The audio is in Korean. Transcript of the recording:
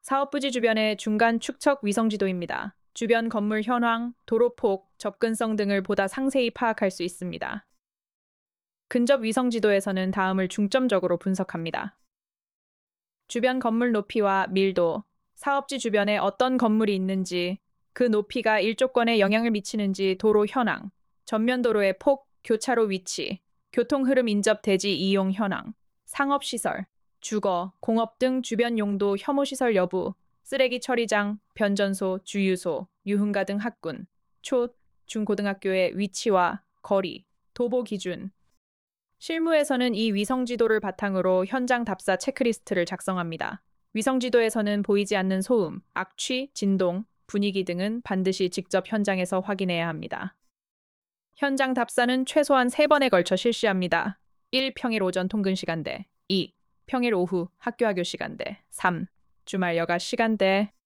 사업부지 주변의 중간 축척 위성지도입니다. 주변 건물 현황, 도로폭, 접근성 등을 보다 상세히 파악할 수 있습니다. 근접 위성지도에서는 다음을 중점적으로 분석합니다. 주변 건물 높이와 밀도, 사업지 주변에 어떤 건물이 있는지, 그 높이가 일조권에 영향을 미치는지 도로 현황, 전면 도로의 폭, 교차로 위치, 교통 흐름 인접 대지 이용 현황, 상업시설, 주거, 공업 등 주변 용도 혐오시설 여부, 쓰레기 처리장, 변전소, 주유소, 유흥가 등 학군, 초, 중고등학교의 위치와 거리, 도보 기준, 실무에서는 이 위성지도를 바탕으로 현장 답사 체크리스트를 작성합니다. 위성지도에서는 보이지 않는 소음, 악취, 진동, 분위기 등은 반드시 직접 현장에서 확인해야 합니다. 현장 답사는 최소한 3번에 걸쳐 실시합니다. 1. 평일 오전 통근 시간대. 2. 평일 오후 학교 시간대. 3. 주말 여가 시간대.